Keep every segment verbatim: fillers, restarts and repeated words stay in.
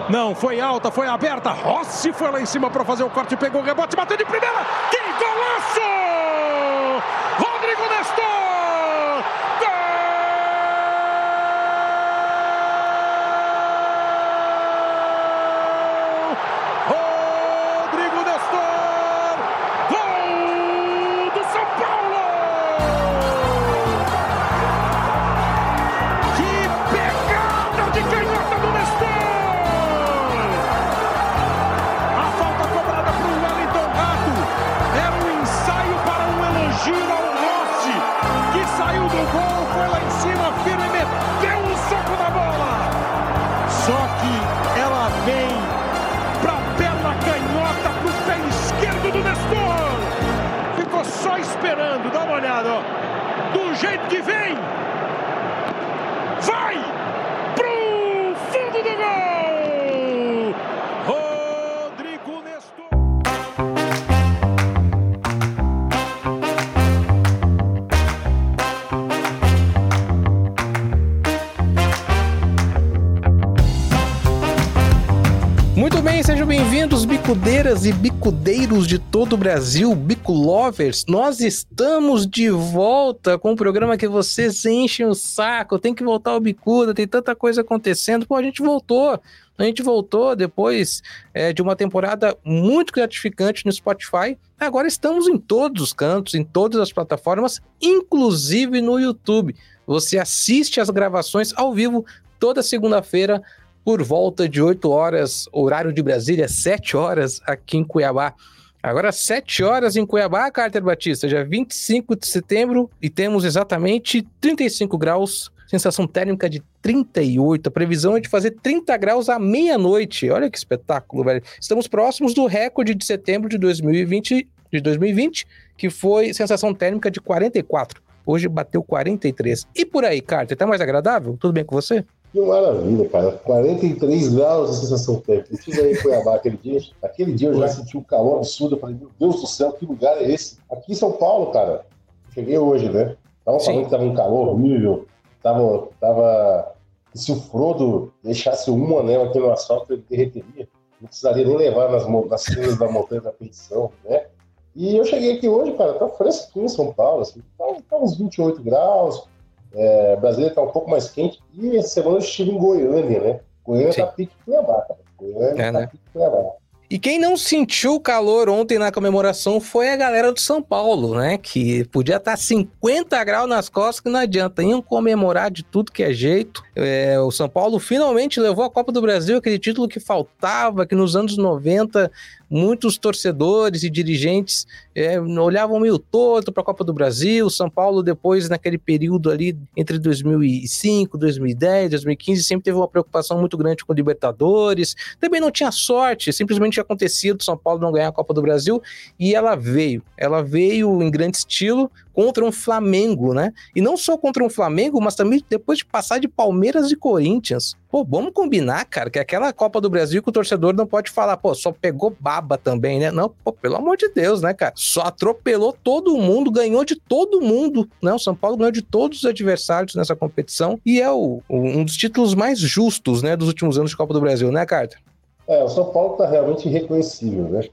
Não, foi alta, foi aberta. Rossi foi lá em cima para fazer o corte, pegou o rebote, bateu de primeira. Que golaço! Rodrigo Nestor! Só esperando, dá uma olhada, ó. Do jeito que vem, vai pro fundo do gol, Rodrigo Nestor. Muito bem, sejam bem-vindos, bicudeiras e bicudeiros de todo o Brasil, Bico Lovers. Nós estamos de volta com um programa que vocês enchem o saco, tem que voltar ao Bicuda, tem tanta coisa acontecendo. Pô, a gente voltou, a gente voltou depois é, de uma temporada muito gratificante no Spotify. Agora estamos em todos os cantos, em todas as plataformas, inclusive no YouTube. Você assiste as gravações ao vivo toda segunda-feira, por volta de oito horas, horário de Brasília, sete horas aqui em Cuiabá. Agora, sete horas em Cuiabá, Carter Batista, dia vinte e cinco de setembro, e temos exatamente trinta e cinco graus, sensação térmica de trinta e oito. A previsão é de fazer trinta graus à meia-noite. Olha que espetáculo, velho. Estamos próximos do recorde de setembro de dois mil e vinte, de dois mil e vinte, que foi sensação térmica de quarenta e quatro. Hoje bateu quarenta e três. E por aí, Carter, tá mais agradável? Tudo bem com você? Que maravilha, cara. quarenta e três graus de sensação térmica. Eu estive aí em Cuiabá aquele dia. Aquele dia eu já senti um calor absurdo. Eu falei, meu Deus do céu, que lugar é esse? Aqui em São Paulo, cara. Cheguei hoje, né? Tava falando que tava um calor horrível. Tava, tava... Se o Frodo deixasse um anel aqui no asfalto, ele derreteria. Não precisaria nem levar nas, nas cenas da Montanha da Perdição, né? E eu cheguei aqui hoje, cara, tá fresquinho em São Paulo. Assim, tá, tá uns vinte e oito graus. É, Brasília está um pouco mais quente, e essa semana eu estive em Goiânia, né? Goiânia está pique Cuiabá, cara. Goiânia é, tá né? pique Cuiabá. E quem não sentiu o calor ontem na comemoração foi a galera do São Paulo, né? Que podia estar cinquenta graus nas costas, que não adianta. Iam comemorar de tudo que é jeito. É, o São Paulo finalmente levou a Copa do Brasil, aquele título que faltava, que nos anos noventa muitos torcedores e dirigentes é, olhavam meio torto para a Copa do Brasil. O São Paulo depois, naquele período ali, entre dois mil e cinco, dois mil e dez, dois mil e quinze, sempre teve uma preocupação muito grande com o Libertadores. Também não tinha sorte, simplesmente acontecia do São Paulo não ganhar a Copa do Brasil, e ela veio. Ela veio em grande estilo contra um Flamengo, né? E não só contra um Flamengo, mas também depois de passar de Palmeiras e Corinthians. Pô, vamos combinar, cara, que aquela Copa do Brasil que o torcedor não pode falar, pô, só pegou baba também, né? Não, pô, pelo amor de Deus, né, cara? Só atropelou todo mundo, ganhou de todo mundo, né? O São Paulo ganhou de todos os adversários nessa competição, e é o, o, um dos títulos mais justos, né, dos últimos anos de Copa do Brasil, né, Carter? É, o São Paulo tá realmente irreconhecível, né?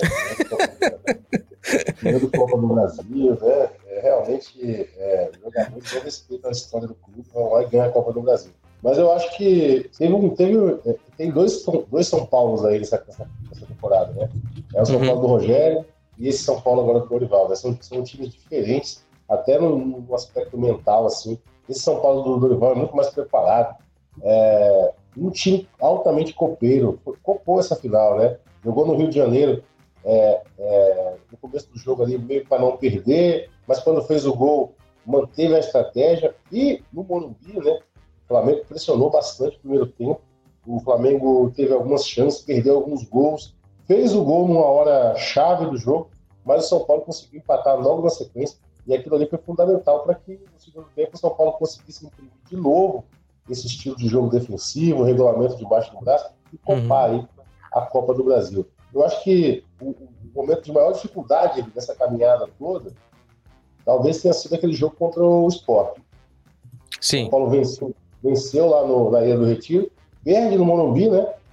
É, é do Copa do Brasil, né? É, realmente, é, jogadores não respeitam a história do clube, vão lá e ganham a Copa do Brasil. Mas eu acho que teve, um, teve tem dois, dois São Paulos aí nessa, nessa temporada, né? É o São uhum. Paulo do Rogério e esse São Paulo agora do Dorival. Né? São, são times diferentes, até no, no aspecto mental, assim. Esse São Paulo do Dorival é muito mais preparado. É um time altamente copeiro. Copou essa final, né? Jogou no Rio de Janeiro é, é, no começo do jogo ali, meio para não perder, mas quando fez o gol, manteve a estratégia. E no Morumbi, né? O Flamengo pressionou bastante no primeiro tempo. O Flamengo teve algumas chances, perdeu alguns gols. Fez o gol numa hora chave do jogo, mas o São Paulo conseguiu empatar logo na sequência. E aquilo ali foi fundamental para que no segundo tempo o São Paulo conseguisse imprimir de novo esse estilo de jogo defensivo, regulamento debaixo do braço e copar aí a Copa do Brasil. Eu acho que o, o momento de maior dificuldade dessa caminhada toda talvez tenha sido aquele jogo contra o Sport. Sim. O São Paulo venceu, venceu lá no, na Ilha do Retiro, perde no Morumbi, né?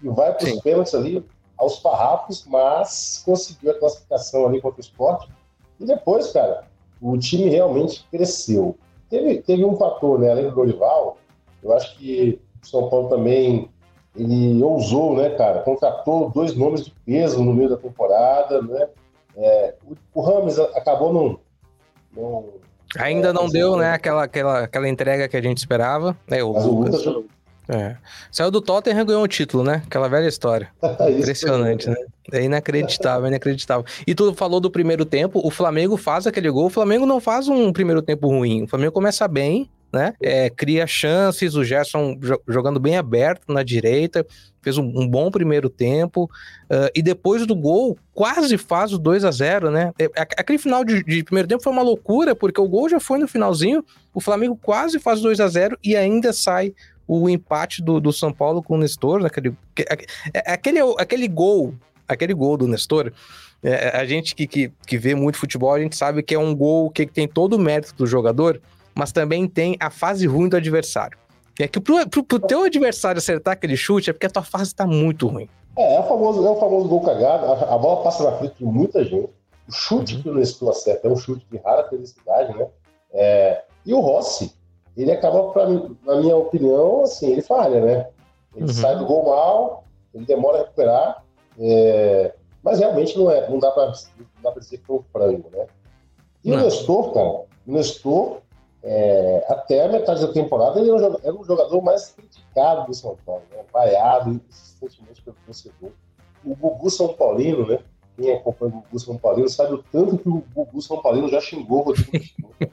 e vai para os pênaltis ali aos farrapos, mas conseguiu a classificação ali contra o Sport. E depois, cara, o time realmente cresceu. Teve, teve um fator, né? Além do Dorival, eu acho que o São Paulo também ele ousou, né, cara? Contratou dois nomes de peso no meio da temporada, né? É, o, o Rames acabou não... não Ainda é, não deu, né, aquela, aquela, aquela entrega que a gente esperava. É, o mas Lucas. O Lucas... É. Saiu do Tottenham e ganhou o título, né? Aquela velha história. Impressionante, né? É inacreditável, inacreditável. E tu falou do primeiro tempo, o Flamengo faz aquele gol, o Flamengo não faz um primeiro tempo ruim, o Flamengo começa bem, né? É, cria chances, o Gerson jogando bem aberto na direita, fez um, um bom primeiro tempo, uh, e depois do gol, quase faz o dois a zero, né? É, aquele final de, de primeiro tempo foi uma loucura, porque o gol já foi no finalzinho, o Flamengo quase faz dois a zero e ainda sai o empate do, do São Paulo com o Nestor, aquele, aquele, aquele gol, aquele gol do Nestor, é, a gente que, que, que vê muito futebol, a gente sabe que é um gol que tem todo o mérito do jogador, mas também tem a fase ruim do adversário. É que pro, pro, pro teu adversário acertar aquele chute é porque a tua fase tá muito ruim. É, é o famoso, é o famoso gol cagado, a, a bola passa na frente de muita gente, o chute uhum. que o Nestor acerta é um chute de rara felicidade, né? É, e o Rossi, ele acaba, pra, na minha opinião, assim, ele falha, né? Ele uhum. sai do gol mal, ele demora a recuperar, é, mas realmente não, é, não, dá pra, não dá pra dizer que foi um frango, né? E não. o Nestor, cara, o Nestor, é, até a metade da temporada, ele era um jogador mais criticado do São Paulo, né? Vaiado insistentemente pelo torcedor. O Gugu São Paulino, né? Quem acompanha o Gugu São Paulino sabe o tanto que o Gugu São Paulino já xingou o Rodrigo Nestor.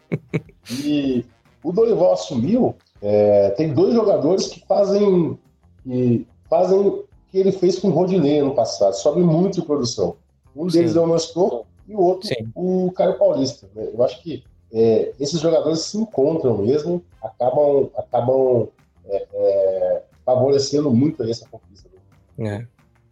E o Dorival assumiu, é, tem dois jogadores que fazem que fazem o que ele fez com o Rodinei ano passado, sobe muito de produção. Um deles Sim. é o Nestor e o outro Sim. o Caio Paulista. Né? Eu acho que é, esses jogadores se encontram mesmo, acabam, acabam é, é, favorecendo muito essa conquista. É.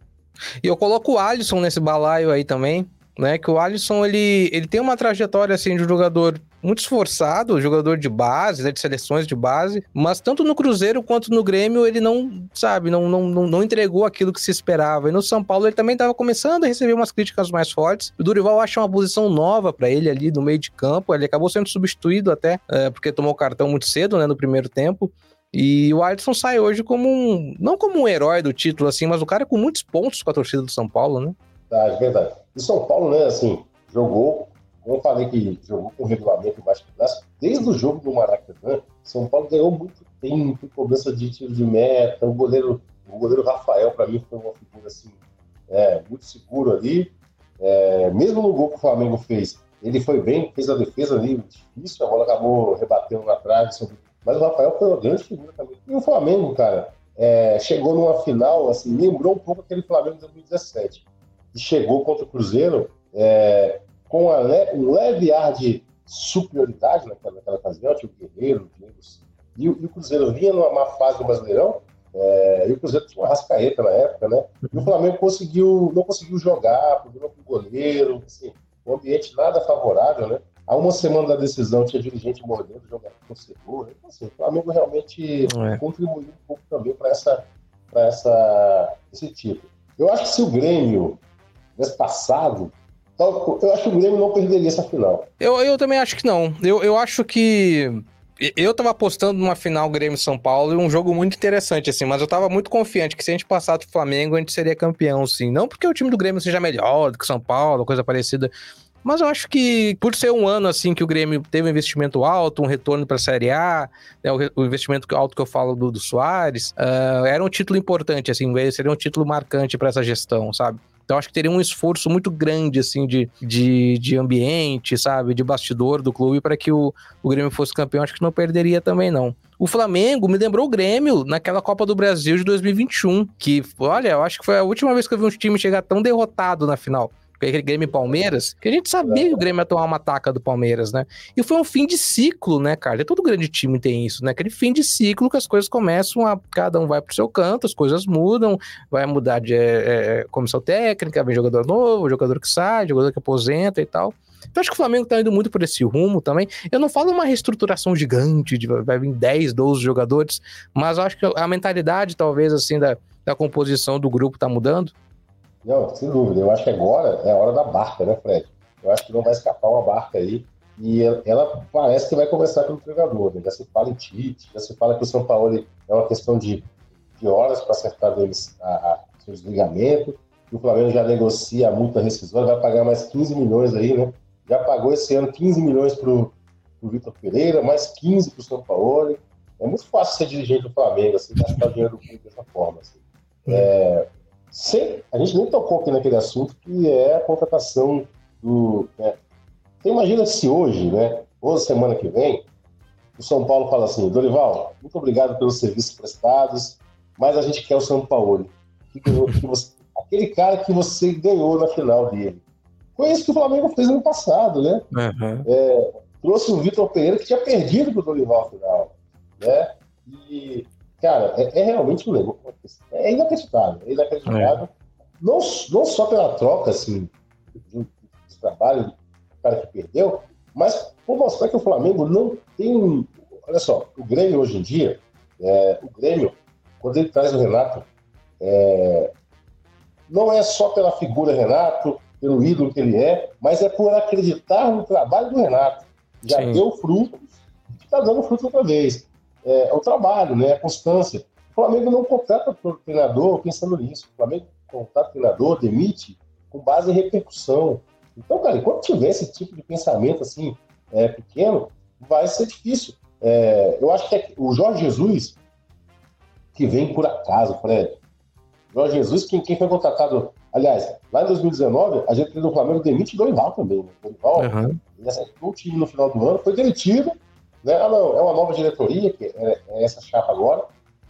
E eu coloco o Alisson nesse balaio aí também, né? Que o Alisson, ele, ele tem uma trajetória assim de um jogador muito esforçado, jogador de base, né, de seleções de base, mas tanto no Cruzeiro quanto no Grêmio ele não, sabe, não, não, não, não entregou aquilo que se esperava. E no São Paulo ele também estava começando a receber umas críticas mais fortes. O Dorival acha uma posição nova para ele ali no meio de campo, ele acabou sendo substituído até, é, porque tomou o cartão muito cedo, né, no primeiro tempo. E o Alisson sai hoje como um, não como um herói do título, assim, mas o cara com muitos pontos com a torcida do São Paulo, né? Ah, é verdade. O São Paulo, né, assim, jogou, como eu falei que jogou com regulamento embaixo do braço, desde o jogo do Maracanã, São Paulo ganhou muito tempo, cobrança de tiro de meta, o goleiro, o goleiro Rafael, para mim, foi uma figura, assim, é, muito seguro ali, é, mesmo no gol que o Flamengo fez, ele foi bem, fez a defesa ali, difícil, a bola acabou rebatendo na trave, sobre... mas o Rafael foi uma grande figura também. E o Flamengo, cara, é, chegou numa final, assim, lembrou um pouco aquele Flamengo de dois mil e dezessete, e chegou contra o Cruzeiro é, com a le- um leve ar de superioridade naquela, naquela ocasião, tinha o Guerreiro, o Diego, e, o, e o Cruzeiro vinha numa má fase do Brasileirão, é, e o Cruzeiro tinha uma Arrascaeta na época, né? E o Flamengo conseguiu, não conseguiu jogar, problema com o goleiro, assim, um ambiente nada favorável, né? Há uma semana da decisão tinha dirigente mordendo, jogador torcedor, né? Então, assim, o Flamengo realmente é. contribuiu um pouco também para essa, para essa, esse título. Eu acho que se o Grêmio tivesse passado, eu acho que o Grêmio não perderia essa final. Eu, eu também acho que não. Eu, eu acho que... Eu tava apostando numa final Grêmio-São Paulo e um jogo muito interessante, assim, mas eu tava muito confiante que se a gente passar do Flamengo, a gente seria campeão, sim. Não porque o time do Grêmio seja melhor do que o São Paulo, coisa parecida, mas eu acho que por ser um ano, assim, que o Grêmio teve um investimento alto, um retorno pra Série A, né, o, o investimento alto que eu falo do, do Soares, uh, era um título importante, assim, seria um título marcante pra essa gestão, sabe? Então acho que teria um esforço muito grande, assim, de, de, de ambiente, sabe, de bastidor do clube para que o, o Grêmio fosse campeão. Acho que não perderia também, não. O Flamengo me lembrou o Grêmio naquela Copa do Brasil de dois mil e vinte e um, que, olha, eu acho que foi a última vez que eu vi um time chegar tão derrotado na final. Aquele Grêmio e Palmeiras, que a gente sabia que o Grêmio ia tomar uma taca do Palmeiras, né? E foi um fim de ciclo, né, cara? E todo grande time tem isso, né? Aquele fim de ciclo que as coisas começam a... Cada um vai pro seu canto, as coisas mudam, vai mudar de é, é, comissão técnica, vem jogador novo, jogador que sai, jogador que aposenta e tal. Então acho que o Flamengo tá indo muito por esse rumo também. Eu não falo uma reestruturação gigante, de vai vir dez, doze jogadores, mas eu acho que a mentalidade, talvez, assim, da, da composição do grupo tá mudando? Não, sem dúvida. Eu acho que agora é a hora da barca, né, Fred? Eu acho que não vai escapar uma barca aí. E ela, ela parece que vai começar pelo treinador, né? Já se fala em Tite, já se fala que o São Paulo é uma questão de, de horas para acertar deles a, a seu desligamento. O Flamengo já negocia a multa rescisória, vai pagar mais quinze milhões aí, né? Já pagou esse ano quinze milhões para o Vitor Pereira, mais quinze para o São Paulo. É muito fácil ser dirigente do Flamengo, assim, gastar o dinheiro do clube dessa forma. Assim. É, sem, a gente nem tocou aqui naquele assunto, que é a contratação do... Né? Você imagina se hoje, né, ou semana que vem, o São Paulo fala assim, Dorival, muito obrigado pelos serviços prestados, mas a gente quer o São Paulo. Que, que você, aquele cara que você ganhou na final dele. Foi isso que o Flamengo fez ano passado, né? Uhum. É, trouxe o Vitor Pereira, que tinha perdido pro Dorival no final, né? E, cara, é, é realmente um negócio. É inacreditável, é inacreditável. É. Não, não só pela troca, assim, de, de trabalho do cara que perdeu, mas por mostrar que o Flamengo não tem... Olha só, o Grêmio hoje em dia, é, o Grêmio, quando ele traz o Renato, é, não é só pela figura Renato, pelo ídolo que ele é, mas é por acreditar no trabalho do Renato. Já Sim. deu frutos, está dando fruto outra vez. É, é o trabalho, né, a constância. O Flamengo não contrata o treinador pensando nisso. O Flamengo contrata o treinador, demite com base em repercussão. Então, cara, enquanto tiver esse tipo de pensamento assim, é, pequeno, vai ser difícil. É, eu acho que é o Jorge Jesus, que vem por acaso, Fred. Jorge Jesus, quem, quem foi contratado... Aliás, lá em dois mil e dezenove, a gente do Flamengo demite o Dorival também. Né? O Dorival, uhum. ele acertou o time no final do ano, foi demitido, né? Ah, não, é uma nova diretoria, que é, é essa chapa agora,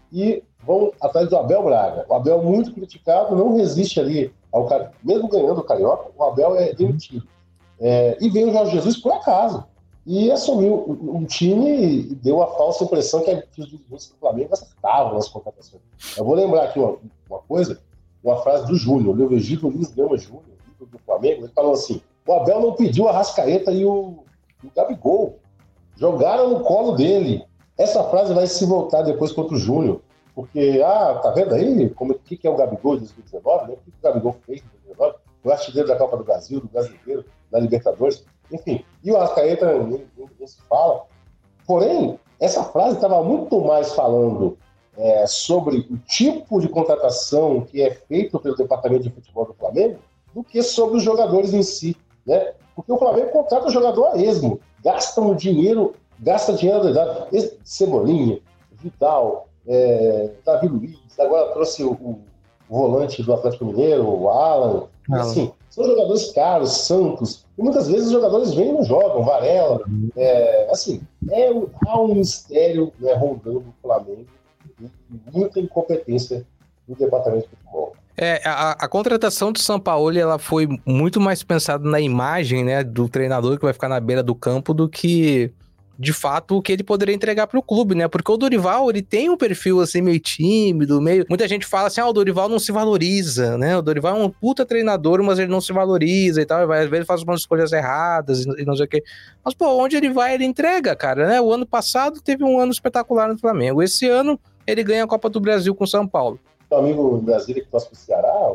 e vão atrás do Abel Braga. O Abel, muito criticado, não resiste ali ao cara, mesmo ganhando o Carioca, o Abel é demitido. É, e veio o Jorge Jesus por acaso, e assumiu um time e deu a falsa impressão que os dirigentes do Flamengo acertavam nas contratações. Eu vou lembrar aqui uma, uma coisa, uma frase do Júnior, o Leovegito Luiz Gama Júnior, do Flamengo, ele falou assim, o Abel não pediu a Arrascaeta e o, o Gabigol, jogaram no colo dele. Essa frase vai se voltar depois contra o Júnior, porque, ah, tá vendo aí como, o que, que é o Gabigol de dois mil e dezenove, né? O que, que o Gabigol fez em dois mil e dezenove? O artilheiro da Copa do Brasil, do Brasileiro, da Libertadores, enfim. E o Arrascaeta nem, nem se fala. Porém, essa frase estava muito mais falando É, sobre o tipo de contratação que é feito pelo departamento de futebol do Flamengo do que sobre os jogadores em si, né? Porque o Flamengo contrata o jogador a esmo, gasta um dinheiro, gasta dinheiro da idade. Cebolinha, Vidal, é, Davi Luiz, agora trouxe o, o volante do Atlético Mineiro, o Alan, assim, são jogadores caros, Santos, e muitas vezes os jogadores vêm e não jogam, Varela, é, assim, é, há um mistério, né, rondando o Flamengo, muita incompetência no departamento de futebol. É, a, a contratação do Sampaoli, ela foi muito mais pensada na imagem, né, do treinador que vai ficar na beira do campo do que, de fato, o que ele poderia entregar para o clube, né? Porque o Dorival, ele tem um perfil assim meio tímido, meio... Muita gente fala assim, ah, o Dorival não se valoriza, né? O Dorival é um puta treinador, mas ele não se valoriza e tal, às vezes ele faz umas escolhas erradas e não sei o quê. Mas, pô, onde ele vai, ele entrega, cara, né? O ano passado teve um ano espetacular no Flamengo. Esse ano, ele ganha a Copa do Brasil com o São Paulo. Meu amigo em Brasília que torce pro Ceará,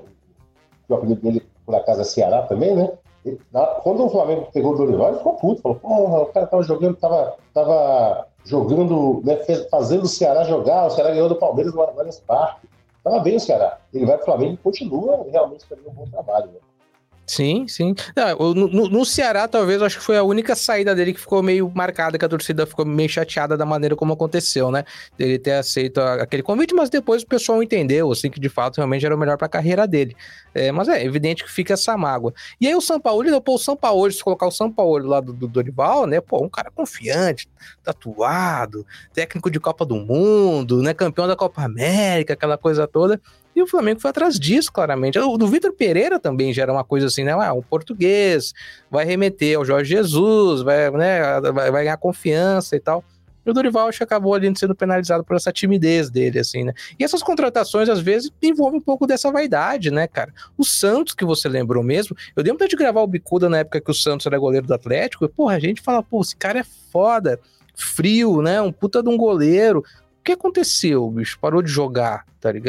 o apelido dele, por acaso, é Ceará também, né? Ele, na, quando o Flamengo pegou o Dorival, ele ficou puto. Falou, porra, o cara tava jogando, tava, tava jogando, né, fez, fazendo o Ceará jogar, o Ceará ganhou do Palmeiras no Allianz Parque. Tava bem o Ceará. Ele vai pro Flamengo e continua realmente fazendo um bom trabalho, né? Sim, sim. Não, no, no, no Ceará, talvez, eu acho que foi a única saída dele que ficou meio marcada, que a torcida ficou meio chateada da maneira como aconteceu, né? Dele ter aceito a, aquele convite, mas depois o pessoal entendeu, assim, que de fato realmente era o melhor pra carreira dele. É, mas é evidente que fica essa mágoa. E aí o Sampaoli, pô, o Sampaoli, se colocar o Sampaoli lá do, do Dorival, né? Pô, um cara confiante, tatuado, técnico de Copa do Mundo, né? Campeão da Copa América, aquela coisa toda. E o Flamengo foi atrás disso, claramente. O do Vitor Pereira também já era uma coisa assim, né? Ah, um português, vai remeter ao Jorge Jesus, vai, né, vai, vai ganhar confiança e tal. E o Dorival acho que acabou ali sendo penalizado por essa timidez dele, assim, né? E essas contratações, às vezes, envolvem um pouco dessa vaidade, né, cara? O Santos, que você lembrou mesmo, eu dei vontade de gravar o Bicuda na época que o Santos era goleiro do Atlético, e, porra, a gente fala, pô, esse cara é foda, frio, né? Um puta de um goleiro. O que aconteceu, bicho? Parou de jogar, tá ligado?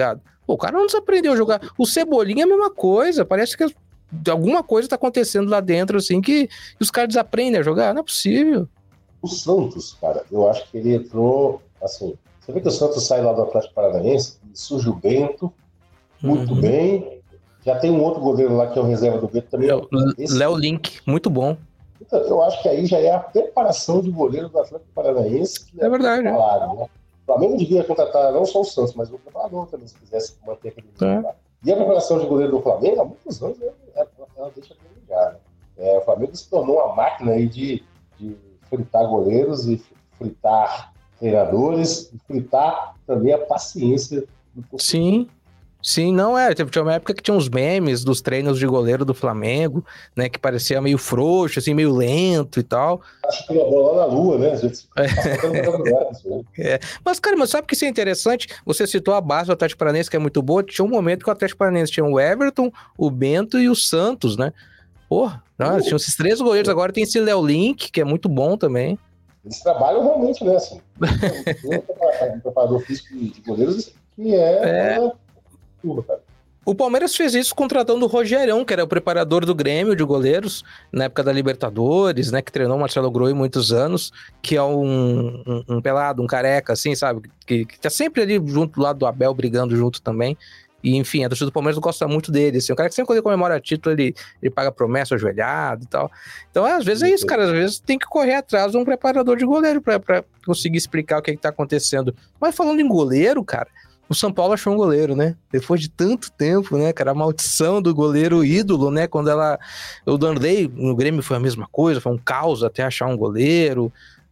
Pô, o cara não desaprendeu a jogar. O Cebolinha é a mesma coisa, parece que alguma coisa tá acontecendo lá dentro, assim, que os caras desaprendem a jogar, não é possível. O Santos, cara, eu acho que ele entrou, assim, você vê que o Santos sai lá do Atlético Paranaense, surge o Bento, muito uhum. bem, já tem um outro goleiro lá que é o reserva do Bento também. Léo Link, muito bom. Então, eu acho que aí já é a preparação de goleiro do Atlético Paranaense. Que é, é verdade. Falado, né? O Flamengo devia contratar não só o Santos, mas o preparador também, se quisesse manter aquele é. lá. E a preparação de goleiro do Flamengo, há muitos anos, ela, ela deixa de ligar, né? É, o Flamengo se tornou uma máquina aí de, de fritar goleiros e fritar treinadores e fritar também a paciência do torcedor. Sim. Sim, não é. Tinha uma época que tinha uns memes dos treinos de goleiro do Flamengo, né? Que parecia meio frouxo, assim, meio lento e tal. Acho que a bola na lua, né? A gente é. é. Mas, cara, mas sabe que isso é interessante? Você citou a base do Atlético Paranaense, que é muito boa. Tinha um momento que o Atlético Paranaense tinha o Everton, o Bento e o Santos, né? Porra, não, uh. tinha esses três goleiros. Agora tem esse Léo Link, que é muito bom também. Eles trabalham realmente, né? Assim, tem um preparador físico de goleiros que é... é... O Palmeiras fez isso contratando o Rogerão, que era o preparador do Grêmio de goleiros, na época da Libertadores, né, que treinou o Marcelo Groi muitos anos, que é um, um, um pelado, um careca, assim, sabe, que, que tá sempre ali junto do lado do Abel, brigando junto também, e enfim, a torcida do Palmeiras gosta muito dele, assim, o cara que sempre quando ele comemora título, ele, ele paga promessa ajoelhado e tal, então às vezes é isso, cara, às vezes tem que correr atrás de um preparador de goleiro pra, pra conseguir explicar o que é que tá acontecendo. Mas falando em goleiro, cara, o São Paulo achou um goleiro, né? Depois de tanto tempo, né, cara? A maldição do goleiro ídolo, né? Quando ela... O Danley no Grêmio foi a mesma coisa, foi um caos até achar um goleiro.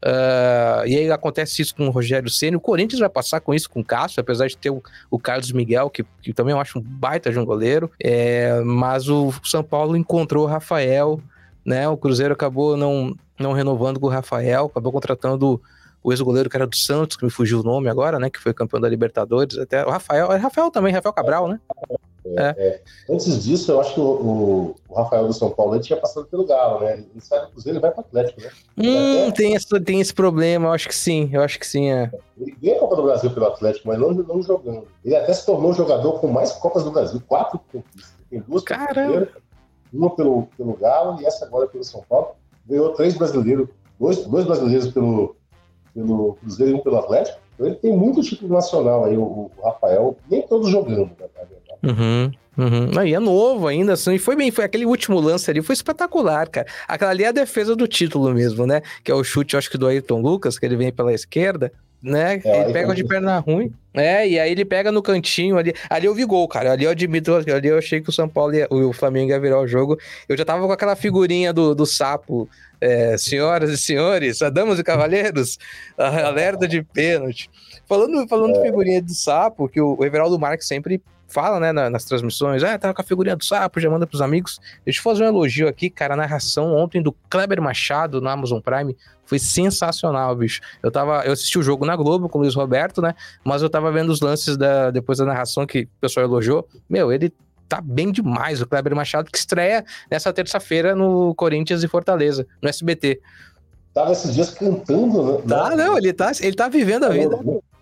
Uh, e aí acontece isso com o Rogério Ceni. O Corinthians vai passar com isso com o Cássio, apesar de ter o, o Carlos Miguel, que, que também eu acho um baita de um goleiro. É, mas o São Paulo encontrou o Rafael, né? O Cruzeiro acabou não, não renovando com o Rafael, acabou contratando o ex-goleiro que era do Santos, que me fugiu o nome agora, né? Que foi campeão da Libertadores. Até o Rafael, é Rafael também, Rafael Cabral, né? É, é. É. Antes disso, eu acho que o, o, o Rafael do São Paulo ele tinha passado pelo Galo, né? Ele sai do Cruzeiro e vai para o Atlético, né? Hum, até... tem, esse, tem esse problema, eu acho que sim, eu acho que sim, é. Ele ganha a Copa do Brasil pelo Atlético, mas não, não jogando. Ele até se tornou o jogador com mais Copas do Brasil, quatro conquistas. Tem duas pelo Cruzeiro, uma pelo, pelo Galo e essa agora pelo São Paulo. Ganhou três brasileiros, dois, dois brasileiros pelo pelo Cruzeiro e um pelo Atlético. Então ele tem muito título nacional aí, o, o Rafael, nem todos jogando, na verdade. Uhum, uhum. Aí é novo ainda, assim, e foi bem, foi aquele último lance ali, foi espetacular, cara. Aquela ali é a defesa do título mesmo, né? Que é o chute, acho que do Ayrton Lucas, que ele vem pela esquerda, né? É, ele pega de perna ruim. É, e aí ele pega no cantinho ali. Ali eu vi gol, cara. Ali eu admito, ali eu achei que o São Paulo ia, o Flamengo ia virar o jogo. Eu já tava com aquela figurinha do, do sapo. É, senhoras e senhores, damas e cavalheiros, alerta de pênalti. Falando, falando de figurinha do sapo, que o, o Everaldo Marques sempre fala, né, nas, nas transmissões, ah, tava com a figurinha do sapo, já manda pros amigos. Deixa eu fazer um elogio aqui, cara, a narração ontem do Kleber Machado no Amazon Prime foi sensacional, bicho. Eu tava, eu assisti o jogo na Globo com o Luiz Roberto, né, mas eu tava vendo os lances da, depois da narração que o pessoal elogiou. Meu, ele tá bem demais, o Kleber Machado, que estreia nessa terça-feira no Corinthians e Fortaleza, no S B T. Tava esses dias cantando, né? Tá, não, ele tá, ele tá vivendo a vida.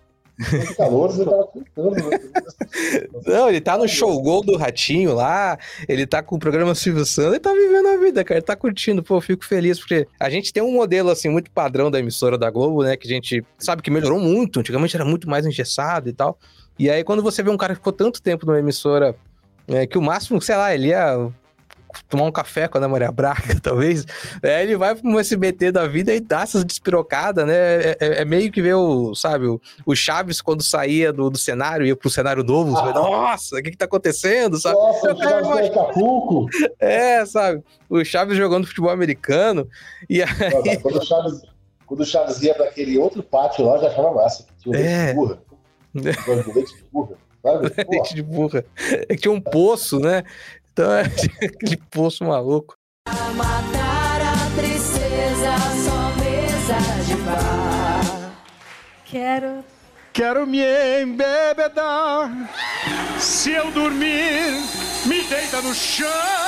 De calor, ele tava cantando, né? Não, ele tá no show gol do Ratinho lá, ele tá com o programa Silvio Santos, ele tá vivendo a vida, cara, ele tá curtindo, pô, eu fico feliz, porque a gente tem um modelo, assim, muito padrão da emissora da Globo, né, que a gente sabe que melhorou muito, antigamente era muito mais engessado e tal, e aí quando você vê um cara que ficou tanto tempo numa emissora, é, que o máximo, sei lá, ele ia tomar um café com a Ana Maria Braga, talvez, é, ele vai pro S B T da vida e dá essas despirocadas, né, é, é, é meio que ver o, sabe, o, o Chaves quando saía do, do cenário, ia pro cenário novo, ah, nossa, o que que tá acontecendo, sabe? Nossa, o Chaves vai Acapulco. É, sabe, o Chaves jogando futebol americano, e aí... Nossa, quando, o Chaves, quando o Chaves ia pra aquele outro pátio lá, já achava massa, tinha um é. leite de burra, leite de burra, sabe? Leite de burra, é que tinha um poço, né? Então é aquele poço maluco. A matar a tristeza, só mesa de bar. Quero... Quero me embebedar. Se eu dormir, me deita no chão.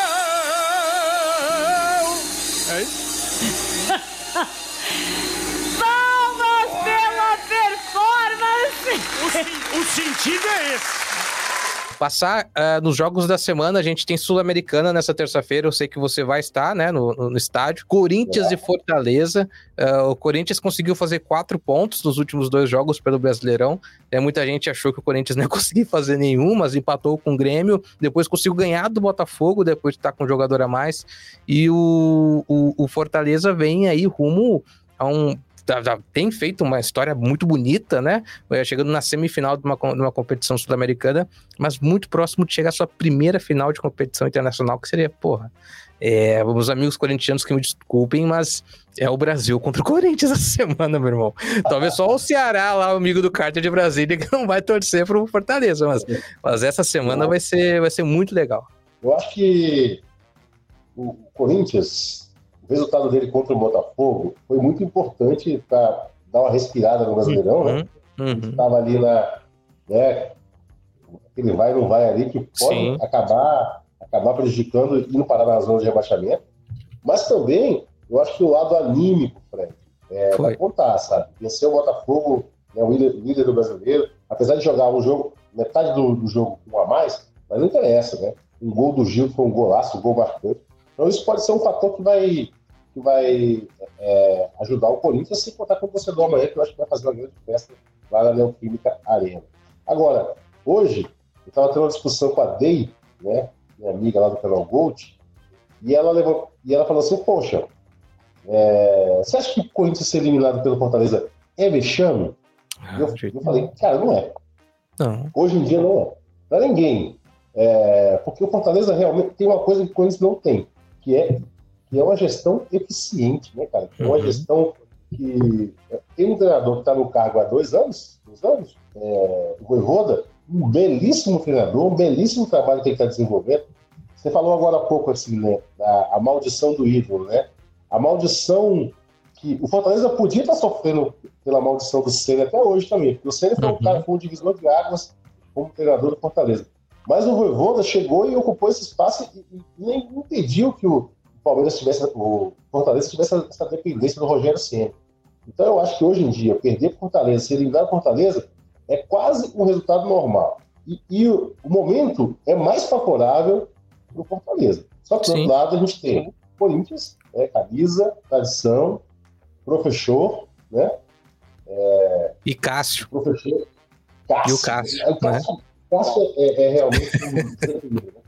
É isso? Palmas pela performance! O, o sentido é esse. Passar uh, nos jogos da semana, a gente tem Sul-Americana nessa terça-feira, eu sei que você vai estar, né, no, no, no estádio. Corinthians é. e Fortaleza. Uh, o Corinthians conseguiu fazer quatro pontos nos últimos dois jogos pelo Brasileirão. É, muita gente achou que o Corinthians não ia conseguir fazer nenhum, mas empatou com o Grêmio. Depois conseguiu ganhar do Botafogo, depois de estar com um jogador a mais. E o, o, o Fortaleza vem aí rumo a um... tem feito uma história muito bonita, né? Chegando na semifinal de uma, de uma competição sul-americana, mas muito próximo de chegar à sua primeira final de competição internacional, que seria, porra, é, os amigos corintianos que me desculpem, mas é o Brasil contra o Corinthians essa semana, meu irmão. Talvez só o Ceará lá, o amigo do Carter de Brasília, que não vai torcer pro Fortaleza, mas, mas essa semana vai ser, vai ser muito legal. Eu acho que o Corinthians... O resultado dele contra o Botafogo foi muito importante para dar uma respirada no Brasileirão, uhum, né? Uhum. Estava ali na... Né, aquele vai ou não vai ali que pode acabar, acabar prejudicando e não parar na zona de rebaixamento. Mas também, eu acho que o lado anímico, Fred, é, vai contar, sabe? Vencer o Botafogo, né, o líder, líder do Brasileiro, apesar de jogar um jogo, metade do, do jogo com um a mais, mas não interessa, né? Um gol do Gil foi um golaço, um gol marcante. Então isso pode ser um fator que vai... que vai é, ajudar o Corinthians, sem contar com o torcedor amanhã, que eu acho que vai fazer uma grande festa lá na Neoquímica Arena. Agora, hoje, eu estava tendo uma discussão com a Day, né, minha amiga lá do canal Gold, e ela, levou, e ela falou assim, poxa, é, você acha que o Corinthians ser eliminado pelo Fortaleza é vexame? Ah, eu, eu falei, cara, não é. Não. Hoje em dia não é. Para ninguém. É, porque o Fortaleza realmente tem uma coisa que o Corinthians não tem, que é que é uma gestão eficiente, né, cara? É uma uhum. gestão que tem um treinador que está no cargo há dois anos, dois anos, é, o Voivoda, um belíssimo treinador, um belíssimo trabalho que ele está desenvolvendo. Você falou agora há pouco, assim, né, a, a maldição do ídolo, né? A maldição que o Fortaleza podia estar sofrendo pela maldição do Ceni até hoje também, porque o Ceni foi um cara, foi um divisor de águas como treinador do Fortaleza. Mas o Voivoda chegou e ocupou esse espaço e, e, e impediu que o O Palmeiras tivesse, o Fortaleza tivesse essa, essa dependência do Rogério Ceni. Então eu acho que hoje em dia, perder para o Fortaleza, ser eliminado para o Fortaleza, é quase um resultado normal. E, e o, o momento é mais favorável para o Fortaleza. Só que do outro lado a gente tem o Corinthians, né, camisa, tradição, professor, né? É, e Cássio. Professor, Cássio. E o Cássio. É, o Cássio, né? Cássio é, é realmente um...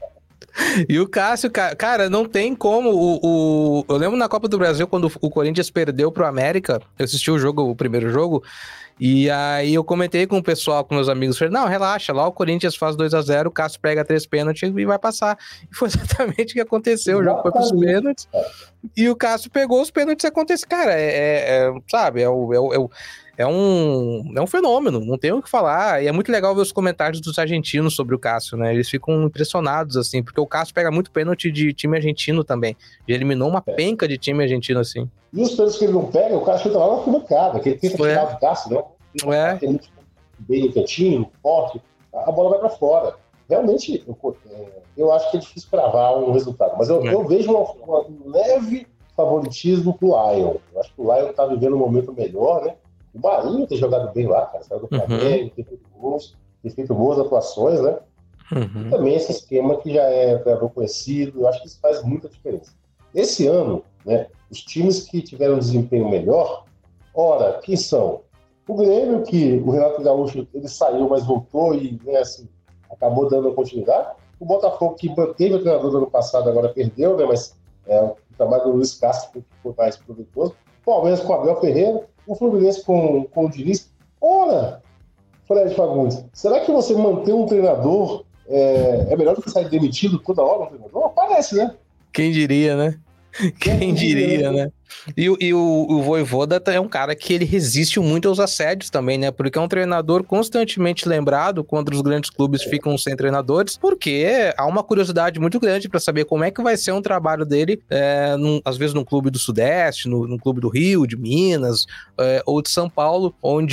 E o Cássio, cara, não tem como. O, o, eu lembro na Copa do Brasil, quando o Corinthians perdeu pro América, eu assisti o jogo, o primeiro jogo, e aí eu comentei com o pessoal, com meus amigos, falei, não, relaxa, lá o Corinthians faz dois a zero, o Cássio pega três pênaltis e vai passar. E foi exatamente o que aconteceu, o jogo foi pros pênaltis, e o Cássio pegou os pênaltis e aconteceu. Cara, é, é, é sabe, é o... É o, é o É um, é um fenômeno, não tem o que falar. E é muito legal ver os comentários dos argentinos sobre o Cássio, né? Eles ficam impressionados, assim, porque o Cássio pega muito pênalti de time argentino também. Ele eliminou uma penca de time argentino, assim. E os pênaltis que ele não pega, o Cássio fica lá na arquibancada, que ele tenta é. tirar o Cássio, né? É. Ele é muito bem quietinho, forte, a bola vai pra fora. Realmente, eu, eu acho que é difícil cravar um resultado, mas eu, é. eu vejo uma, uma, um leve favoritismo pro Lion. Eu acho que o Lion tá vivendo um momento melhor, né? O Marinho tem jogado bem lá, cara, saiu do Flamengo, uhum. tem feito gols, tem feito boas atuações, né? Uhum. E também esse esquema que já é treinador conhecido, eu acho que isso faz muita diferença. Esse ano, né, os times que tiveram um desempenho melhor, ora, quem são? O Grêmio, que o Renato Gaúcho, ele saiu, mas voltou e, né, assim, acabou dando continuidade. O Botafogo, que manteve o treinador do ano passado, agora perdeu, né, mas é, o trabalho do Luiz Castro foi mais proveitoso. O Palmeiras com o Abel Ferreira, o Fluminense com, com o Diniz. Ora, Fred Fagundes, será que você manter um treinador é, é melhor do que sair demitido toda hora um treinador? Parece, né? Quem diria, né? Quem diria, né? E, e o, o Voivoda é um cara que ele resiste muito aos assédios também, né? Porque é um treinador constantemente lembrado quando os grandes clubes é. ficam sem treinadores, porque há uma curiosidade muito grande para saber como é que vai ser um trabalho dele, é, num, às vezes num clube do Sudeste, no, num clube do Rio, de Minas, é, ou de São Paulo,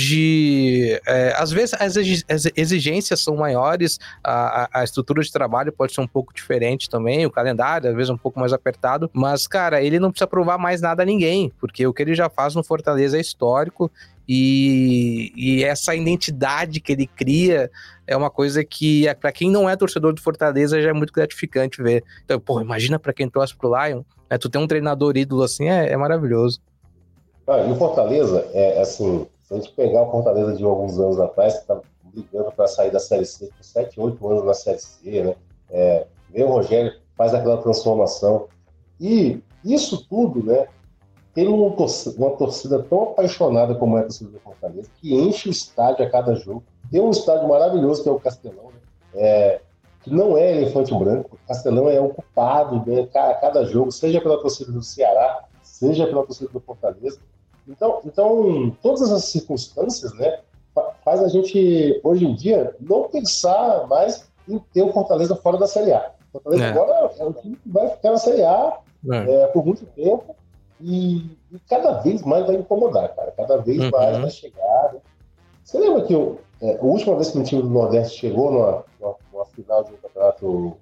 onde é, às vezes as exigências são maiores, a, a, a estrutura de trabalho pode ser um pouco diferente também, o calendário às vezes um pouco mais apertado, mas, cara, ele não precisa provar mais nada a ninguém, porque o que ele já faz no Fortaleza é histórico e, e essa identidade que ele cria é uma coisa que, para quem não é torcedor do Fortaleza, já é muito gratificante ver. Então, pô, imagina para quem torce pro Lion, né, tu ter um treinador ídolo assim é, é maravilhoso. Ah, e o Fortaleza, é assim, se a gente pegar o Fortaleza de alguns anos atrás, que tá brigando para sair da Série C, com sete, oito anos na Série C, né? É, vê o Rogério, faz aquela transformação. E isso tudo, né? Tem uma torcida, uma torcida tão apaixonada como é a torcida do Fortaleza, que enche o estádio a cada jogo. Tem um estádio maravilhoso que é o Castelão, né? É, que não é elefante branco. O Castelão é ocupado, né, a cada jogo, seja pela torcida do Ceará, seja pela torcida do Fortaleza. Então, então todas essas circunstâncias, né, faz a gente, hoje em dia, não pensar mais em ter o Fortaleza fora da Série A. O Fortaleza é. agora é um time que vai ficar na Série A é. É, por muito tempo e, e cada vez mais vai incomodar, cara. Cada vez uhum. mais vai chegar. Né? Você lembra que eu, é, a última vez que um time do Nordeste chegou numa, numa, numa final de um campeonato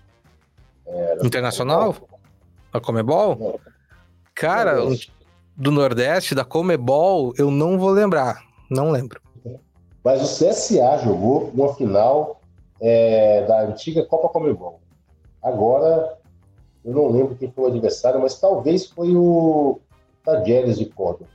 é, internacional? A Comebol? Não. Cara, Nordeste. do Nordeste, da Comebol, eu não vou lembrar. Não lembro. Mas o C S A jogou uma final é, da antiga Copa Comebol. Agora, eu não lembro quem foi o adversário, mas talvez foi o Tajeres de Córdoba.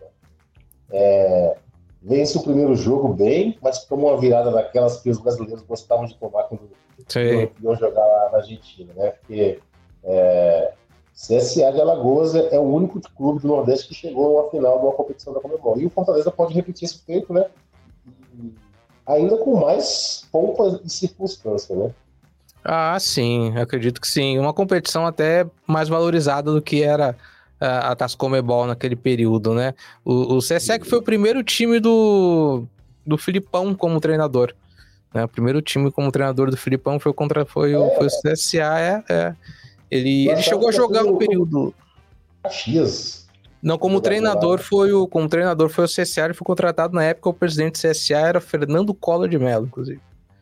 É, vence o primeiro jogo bem, mas toma uma virada daquelas que os brasileiros gostavam de tomar quando iam jogar lá na Argentina, né? Porque é, C S A de Alagoas é o único clube do Nordeste que chegou a uma final de uma competição da Comebol. E o Fortaleza pode repetir esse feito, né? E ainda com mais pompa e circunstância, né? Ah, sim, acredito que sim. Uma competição até mais valorizada do que era a, a Taça Comebol naquele período, né? O, o C S A que foi o primeiro time do, do Filipão como treinador. Né? O primeiro time como treinador do Filipão foi, contra, foi, o, foi o C S A, é... é. Ele, ele chegou a jogar no período. Caxias. Não, como treinador foi o como treinador foi o C S A, ele foi contratado na época, o presidente do C S A era Fernando Collor de Mello, inclusive.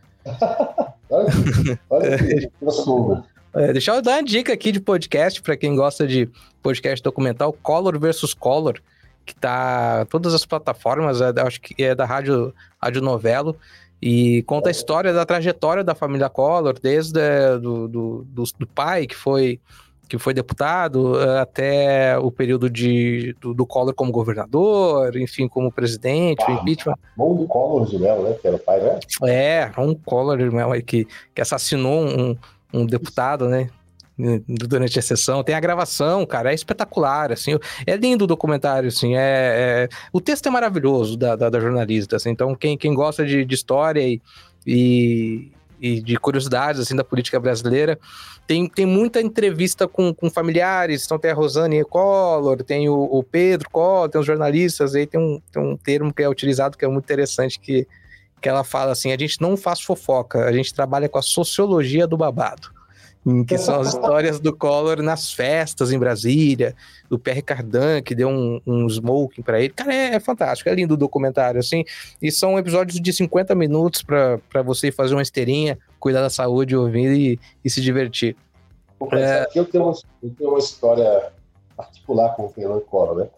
olha que, olha que eu sou. É, deixa eu dar uma dica aqui de podcast para quem gosta de podcast documental, Collor versus Collor, que tá todas as plataformas, é, acho que é da Rádio, Rádio Novelo. E conta a história da trajetória da família Collor, desde é, do, do, do, do pai, que foi, que foi deputado, até o período de, do, do Collor como governador, enfim, como presidente, ah, o impeachment. Bom Collor de Mello, né? Que era o pai, né? É, um Collor de Mello aí que, que assassinou um, um deputado, né? Durante a sessão, tem a gravação, cara, é espetacular, assim, é lindo o documentário, assim, é, é... o texto é maravilhoso da, da, da jornalista, assim, então quem, quem gosta de, de história e, e, e de curiosidades, assim, da política brasileira, tem, tem muita entrevista com, com familiares, então tem a Rosane Collor, tem o, o Pedro Collor, tem os jornalistas, aí tem um, tem um termo que é utilizado que é muito interessante, que, que ela fala assim, a gente não faz fofoca, a gente trabalha com a sociologia do babado. Que são as histórias do Collor nas festas em Brasília, do Pierre Cardin, que deu um, um smoking pra ele. Cara, é, é fantástico, é lindo o documentário, assim. E são episódios de cinquenta minutos pra, pra você fazer uma esteirinha, cuidar da saúde, ouvir e, e se divertir. Pô, é... Aqui eu tenho, uma, eu tenho uma história particular com o Fernando Collor, né?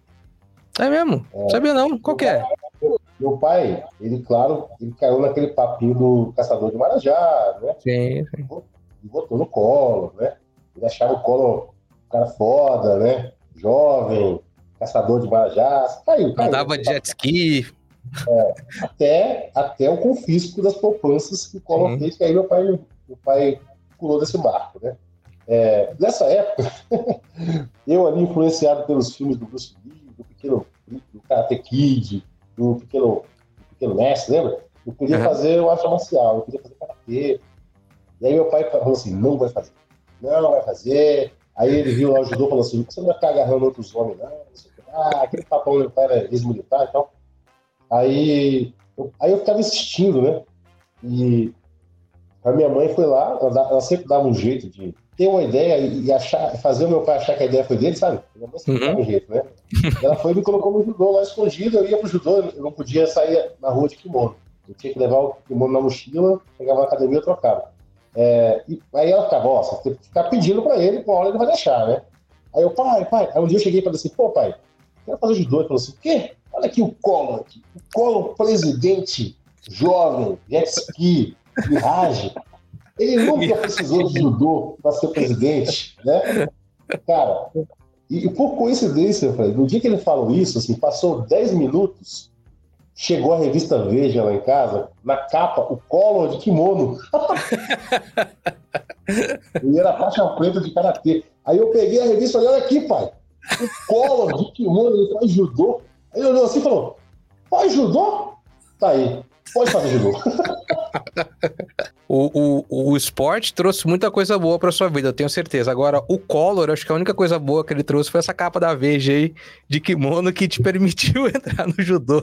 É mesmo? É, sabia não? Qual que é? Meu, meu pai, ele, claro, ele caiu naquele papinho do caçador de Marajá, né? Sim, sim. E votou no Collor, né? Ele achava o Collor um cara foda, né? Jovem, caçador de Marajás. Caiu, caiu. Andava de jet ski. É, até, até o confisco das poupanças que o Collor uhum. fez, que aí meu pai, meu pai pulou desse barco, né? É, nessa época, eu ali influenciado pelos filmes do Bruce Lee, do Pequeno do Karate Kid, do Pequeno, do Pequeno Mestre, lembra? Eu queria uhum. fazer o arte marcial, eu queria fazer karatê. E aí meu pai falou assim, não vai fazer, não vai fazer. Aí ele viu lá o judô e falou assim, você não vai ficar agarrando outros homens, não. Ah, aquele papão, meu pai era ex-militar e tal. Aí eu, aí eu ficava insistindo, né? E a minha mãe foi lá, ela, ela sempre dava um jeito de ter uma ideia e achar, fazer o meu pai achar que a ideia foi dele, sabe? Minha mãe sempre dava um jeito, né? Ela foi e me colocou no judô lá escondido, eu ia pro judô, eu não podia sair na rua de kimono. Eu tinha que levar o kimono na mochila, chegava na academia e trocava. É, e aí ela ficava, ó, você tem que ficar pedindo pra ele, com a hora ele vai deixar, né? Aí eu, pai, pai. Aí um dia eu cheguei e falei assim, pô, pai, quero fazer judô. Ele falou assim, o quê? Olha aqui o Collor aqui. O Collor, presidente, jovem, jet ski, mirage. Ele nunca precisou de judô para ser presidente, né? Cara, e, e por coincidência, Fred, no dia que ele falou isso, assim, passou dez minutos, chegou a revista Veja lá em casa, na capa, o Collor de kimono. Ele era faixa preta de karatê. Aí eu peguei a revista e falei, olha aqui, pai, o Collor de kimono, ele faz judô. Aí ele olhou assim e falou, faz judô? Tá aí, pode fazer judô. O, o, o esporte trouxe muita coisa boa pra sua vida, eu tenho certeza. Agora, o Collor, acho que a única coisa boa que ele trouxe foi essa capa da Veja aí, de kimono, que te permitiu entrar no judô.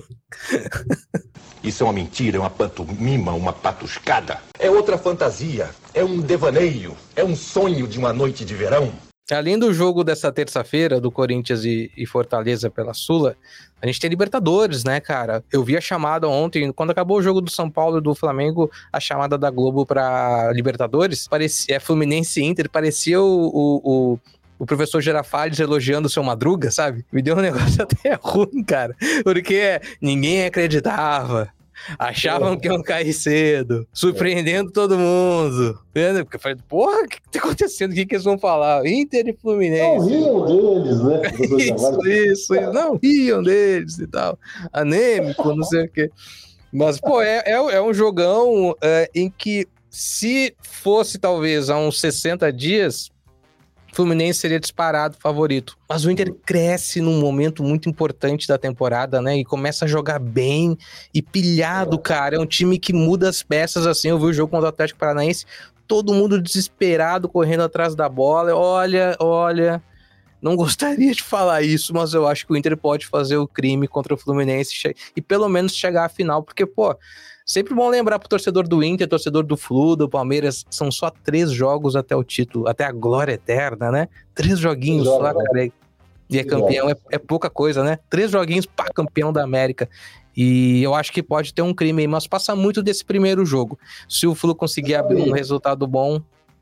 Isso é uma mentira, é uma pantomima, uma patuscada. É outra fantasia, é um devaneio, é um sonho de uma noite de verão. Além do jogo dessa terça-feira, do Corinthians e, e Fortaleza pela Sula, a gente tem Libertadores, né, cara? Eu vi a chamada ontem, quando acabou o jogo do São Paulo e do Flamengo, a chamada da Globo pra Libertadores, parecia, é Fluminense e Inter, parecia o, o, o, o professor Girafales elogiando o seu Madruga, sabe? Me deu um negócio até ruim, cara, porque ninguém acreditava. Achavam que iam cair cedo, surpreendendo todo mundo. Entendeu? Porque eu falei, porra, o que, que tá acontecendo? O que, que eles vão falar? Inter e Fluminense. Não riam deles, né? Isso, isso, isso. Não riam deles e tal. Anêmico, não sei o quê. Mas, pô, é, é, é um jogão é, em que, se fosse talvez há uns sessenta dias, Fluminense seria disparado favorito. Mas o Inter cresce num momento muito importante da temporada, né? E começa a jogar bem e pilhado, cara. É um time que muda as peças, assim. Eu vi o jogo contra o Atlético Paranaense, todo mundo desesperado, correndo atrás da bola. Olha, olha... Não gostaria de falar isso, mas eu acho que o Inter pode fazer o crime contra o Fluminense e pelo menos chegar à final, porque, pô, sempre bom lembrar pro torcedor do Inter, torcedor do Flu, do Palmeiras, são só três jogos até o título, até a glória eterna, né? Três joguinhos só, cara, e é campeão, é, é pouca coisa, né? Três joguinhos, pá, campeão da América. E eu acho que pode ter um crime aí, mas passa muito desse primeiro jogo. Se o Flu conseguir abrir um resultado bom,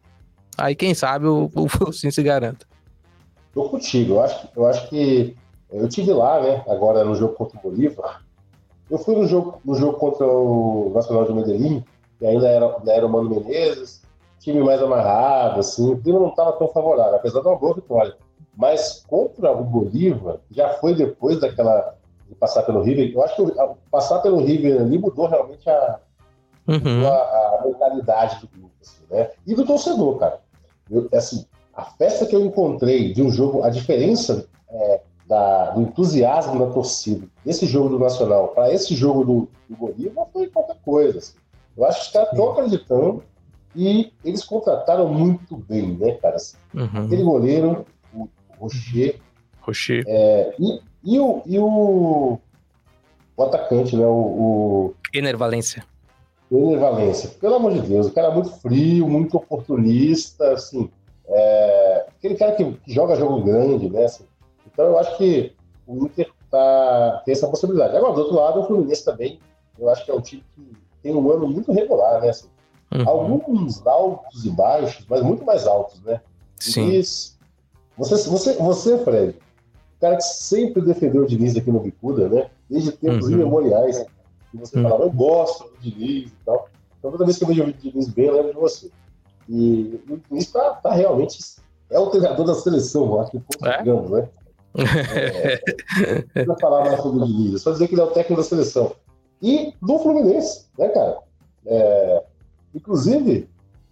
aí quem sabe o, o Flu sim se garanta. Tô contigo, eu acho, que, eu acho que eu tive lá, né, agora no jogo contra o Bolívar. Eu fui no jogo, no jogo contra o Nacional de Medellín, que ainda era, ainda era o Mano Menezes, time mais amarrado, assim, o clima não estava tão favorável, apesar de uma boa vitória. Mas contra o Bolívar, já foi depois daquela, de passar pelo River, eu acho que o, passar pelo River ali mudou realmente a, uhum. a, a mentalidade do grupo, assim, né, e do torcedor, cara. Eu, assim, a festa que eu encontrei de um jogo, a diferença é, da, do entusiasmo da torcida desse jogo do Nacional para esse jogo do, do Bolívar foi qualquer coisa. Assim. Eu acho que os caras estão acreditando e eles contrataram muito bem, né, cara? Assim, uhum. Aquele goleiro, o Rocher. Rocher. É, e, e, o, e o, o atacante, né? O, o Ener Valencia. Ener Valencia. Pelo amor de Deus, o cara é muito frio, muito oportunista, assim. É, aquele cara que, que joga jogo grande, né? Assim. Então eu acho que o Inter tá, tem essa possibilidade. Agora, do outro lado, o Fluminense também, eu acho que é um time que tem um ano muito regular, né? Assim. Uhum. Alguns altos e baixos, mas muito mais altos, né? Sim. E você, você, você, Fred, o cara que sempre defendeu o Diniz aqui no Bicuda, né? Desde tempos uhum. imemoriais, né? E você uhum. falava, eu gosto do Diniz e tal. Então toda vez que eu vejo o Diniz bem, eu lembro de você. E o Diniz tá, tá realmente... É o treinador da seleção, acho que pouco digamos, né? É, não vai falar mais sobre o Diniz, é só dizer que ele é o técnico da seleção. E do Fluminense, né, cara? É, inclusive,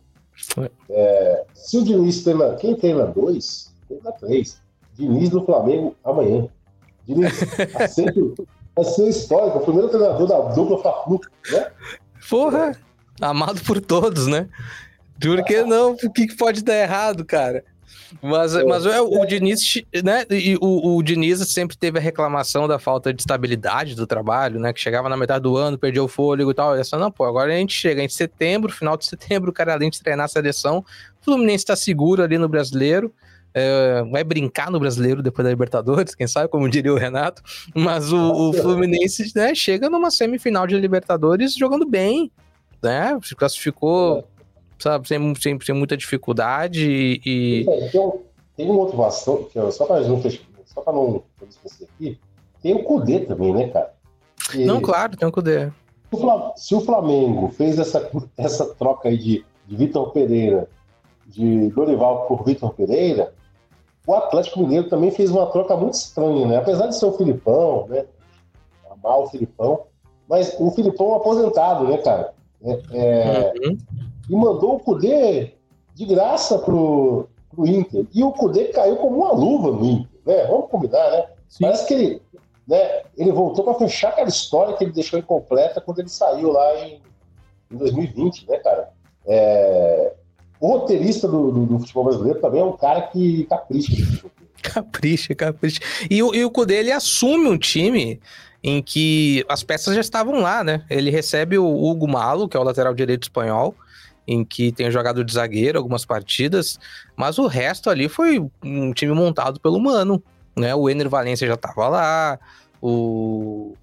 é, se o Diniz treina... Quem treina dois, treina três. Diniz do Flamengo amanhã. Diniz, aceito, vai ser histórico, o primeiro treinador da dupla Fla-Flu, né? Porra! Amado por todos, né? Por que não? O que pode dar errado, cara? Mas, é, mas o, o Diniz, né? E o, o Diniz sempre teve a reclamação da falta de estabilidade do trabalho, né? Que chegava na metade do ano, perdia o fôlego e tal. Essa não, pô, agora a gente chega em setembro, final de setembro, o cara, além de treinar a seleção, o Fluminense tá seguro ali no Brasileiro. É, vai brincar no Brasileiro depois da Libertadores, quem sabe, como diria o Renato. Mas o, o Fluminense, né, chega numa semifinal de Libertadores jogando bem, né? Se classificou. Sabe, sem, sem, sem muita dificuldade e... É, tem, um, tem uma outra situação, que eu, só para não, só pra não esquecer aqui, tem o Cudê também, né, cara? E, não, claro, tem o Cudê. Se o Flamengo fez essa, essa troca aí de, de Vitor Pereira, de Dorival por Vitor Pereira, o Atlético Mineiro também fez uma troca muito estranha, né? Apesar de ser o Filipão, né? Amar o Filipão, mas o Filipão aposentado, né, cara? É, é, uhum. E mandou o Cudê de graça pro, pro Inter. E o Cudê caiu como uma luva no Inter, né? Vamos combinar, né? Sim. Parece que ele, né, ele voltou para fechar aquela história que ele deixou incompleta quando ele saiu lá em, em dois mil e vinte, né, cara? É, o roteirista do, do, do futebol brasileiro também é um cara que capricha. Capricha, capricha. E o, e o Cudê, ele assume um time em que as peças já estavam lá, né? Ele recebe o Hugo Malo, que é o lateral direito espanhol, em que tem jogado de zagueiro algumas partidas, mas o resto ali foi um time montado pelo Mano, né? O Ener Valencia já estava lá, o,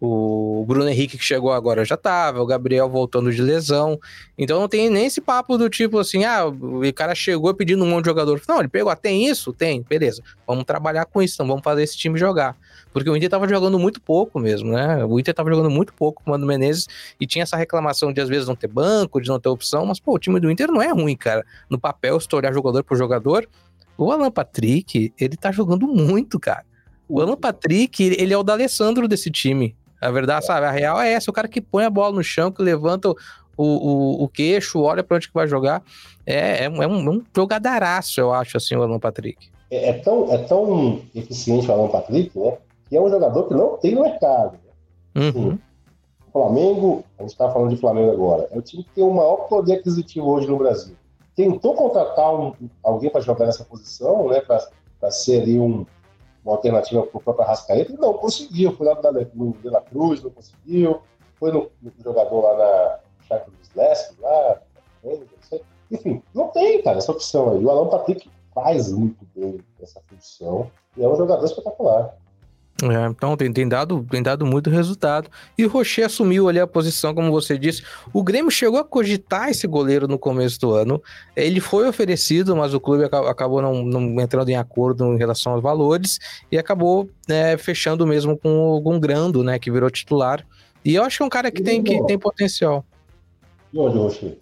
o Bruno Henrique que chegou agora já estava, o Gabriel voltando de lesão, então não tem nem esse papo do tipo assim, ah, o cara chegou pedindo um monte de jogador, não, ele pegou, ah, tem isso? Tem, beleza, vamos trabalhar com isso, então vamos fazer esse time jogar, porque o Inter tava jogando muito pouco mesmo, né, o Inter tava jogando muito pouco com o Mano Menezes, e tinha essa reclamação de às vezes não ter banco, de não ter opção, mas pô, o time do Inter não é ruim, cara, no papel, se tu olhar jogador por jogador, o Alan Patrick, ele tá jogando muito, cara, o Alan Patrick, ele é o D'Alessandro desse time. A verdade, sabe, a real é essa, o cara que põe a bola no chão, que levanta o, o, o queixo, olha pra onde que vai jogar, é, é, um, é um jogadaraço, eu acho, assim, o Alan Patrick. É, é, tão, é tão eficiente o Alan Patrick, né, que é um jogador que não tem no mercado. Né? Assim, uhum. O Flamengo, a gente tá falando de Flamengo agora, é o time que tem o maior poder aquisitivo hoje no Brasil. Tentou contratar um, alguém para jogar nessa posição, né, para ser ali um uma alternativa para o próprio Arrascaeta, e não conseguiu. Foi lá no De La Cruz, não conseguiu. Foi no, no jogador lá na Chácara dos Lescos, lá. Não sei. Enfim, não tem, cara, essa opção aí. O Alan Patrick faz muito bem essa função e é um jogador espetacular. É, então tem, tem, dado, tem dado muito resultado. E o Rocher assumiu ali a posição, como você disse. O Grêmio chegou a cogitar esse goleiro no começo do ano. Ele foi oferecido, mas o clube acabou não, não entrando em acordo em relação aos valores e acabou é, fechando mesmo com o, com o Grando, né, que virou titular. E eu acho que é um cara que, tem, que tem potencial. E onde o Rocher?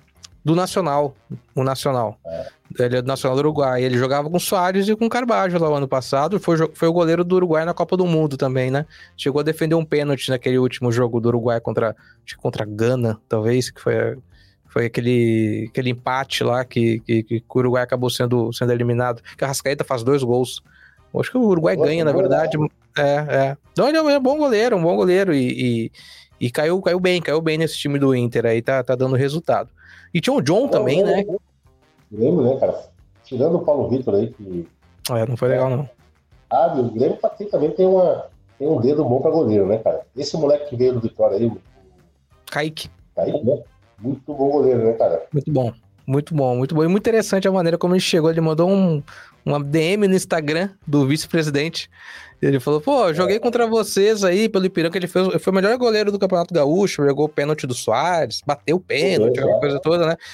Do Nacional, o Nacional. É. Ele é do Nacional do Uruguai. Ele jogava com o Soares e com o Carbajo lá o ano passado. Foi, foi o goleiro do Uruguai na Copa do Mundo também, né? Chegou a defender um pênalti naquele último jogo do Uruguai contra, acho que contra a Gana, talvez, que foi, foi aquele, aquele empate lá que, que, que o Uruguai acabou sendo, sendo eliminado. Que a Arrascaeta faz dois gols. Acho que o Uruguai Nossa, ganha, na verdade. É, é. Então ele é um bom goleiro, um bom goleiro. E, e, e caiu, caiu bem, caiu bem nesse time do Inter aí, tá, tá dando resultado. E tinha o John também, eu, né? Eu lembro, né, cara? Tirando o Paulo Vitor aí, que. É, não foi legal, não. Ah, o Grêmio também tem, uma, tem um dedo bom pra goleiro, né, cara? Esse moleque que veio do Vitória aí, o Kaique. Kaique, né? Muito bom goleiro, né, cara? Muito bom. Muito bom, muito bom. E muito interessante a maneira como ele chegou. Ele mandou um, uma D M no Instagram do vice-presidente. Ele falou, pô, joguei é. contra vocês aí pelo Ipiranga. Ele foi, foi o melhor goleiro do Campeonato Gaúcho, jogou o pênalti do Soares, bateu o pênalti, aquela coisa toda, né?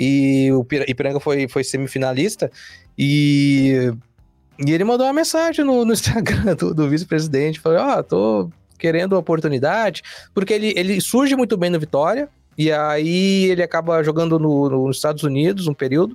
E o Ipiranga foi, foi semifinalista. E, e ele mandou uma mensagem no, no Instagram do, do vice-presidente. Falou, ó, oh, tô querendo a oportunidade. Porque ele, ele surge muito bem no Vitória. E aí ele acaba jogando no, no, nos Estados Unidos um período.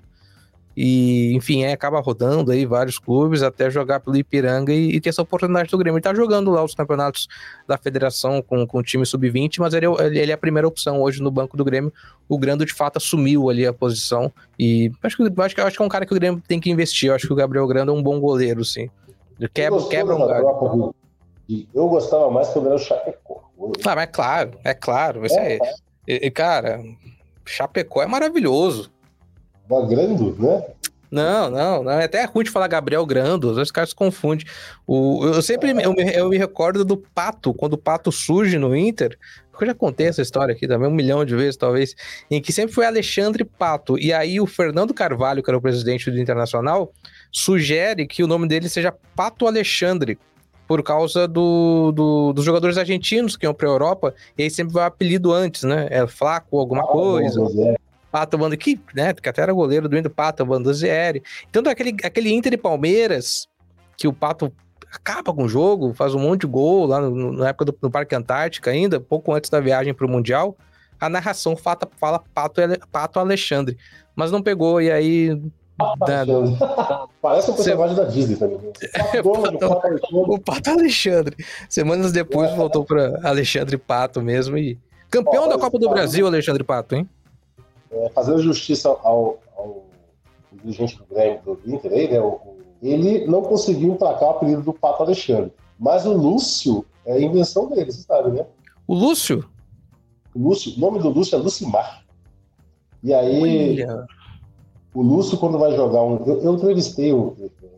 E, enfim, é, acaba rodando aí vários clubes até jogar pelo Ipiranga e, e ter essa oportunidade do Grêmio. Ele tá jogando lá os campeonatos da federação com, com o time sub vinte, mas ele, ele é a primeira opção hoje no banco do Grêmio. O Grando, de fato, assumiu ali a posição. E acho que, acho, que, acho que é um cara que o Grêmio tem que investir. Eu acho que o Gabriel Grando é um bom goleiro, sim. Ele quebra, quebra um galho. Eu gostava mais que o Grêmio Chapecó. Ah, mas é claro, é claro. Esse é, é. E, cara, Chapecó é maravilhoso. Uma Grando, né? Não, não, não, é até ruim de falar Gabriel Grando, às vezes os caras se confundem. O, eu sempre eu me, eu me recordo do Pato, quando o Pato surge no Inter, eu já contei essa história aqui também, um milhão de vezes talvez, em que sempre foi Alexandre Pato, e aí o Fernando Carvalho, que era o presidente do Internacional, sugere que o nome dele seja Pato Alexandre, por causa do, do, dos jogadores argentinos que iam pra Europa, e aí sempre vai o apelido antes, né? É Flaco, alguma coisa. Pato Bando, que, né, que até era goleiro do Inter, Pato Bandozieri. Então, aquele, aquele Inter e Palmeiras, que o Pato acaba com o jogo, faz um monte de gol lá no, na época do no Parque Antártica ainda, pouco antes da viagem pro Mundial, a narração fala, fala Pato, Pato Alexandre, mas não pegou, e aí... Da... Parece um personagem Cê... da Disney também. O Pato, Pato, o Pato Alexandre. Semanas depois é. voltou para Alexandre Pato mesmo, e campeão Ó, da Copa do Brasil, Alexandre Pato, hein? É, fazendo justiça ao, ao dirigente do Grêmio, do Inter, aí, né, o, ele não conseguiu emplacar o apelido do Pato Alexandre. Mas o Lúcio é invenção dele, você sabe, né? O Lúcio? O Lúcio, o nome do Lúcio é Lucimar. E aí, Olha. o Lúcio, quando vai jogar um... Eu, eu entrevistei o,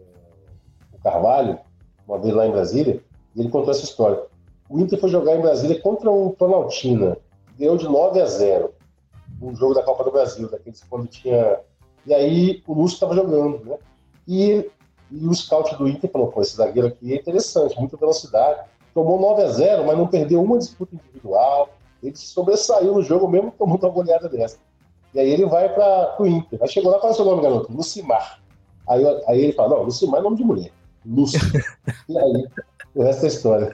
o Carvalho, uma vez lá em Brasília, e ele contou essa história. O Inter foi jogar em Brasília contra o Planaltina. Deu de nove a zero. Um jogo da Copa do Brasil, daqueles quando tinha... E aí o Lúcio estava jogando, né? E, e o scout do Inter falou, pô, esse zagueiro aqui é interessante, muita velocidade. Tomou nove a zero, mas não perdeu uma disputa individual. Ele se sobressaiu no jogo mesmo tomando uma goleada dessa. E aí ele vai para o Inter. Aí chegou lá, qual é o seu nome, garoto? Lucimar. Aí, aí ele fala, não, Lucimar é nome de mulher. Lúcio. E aí, o resto é história.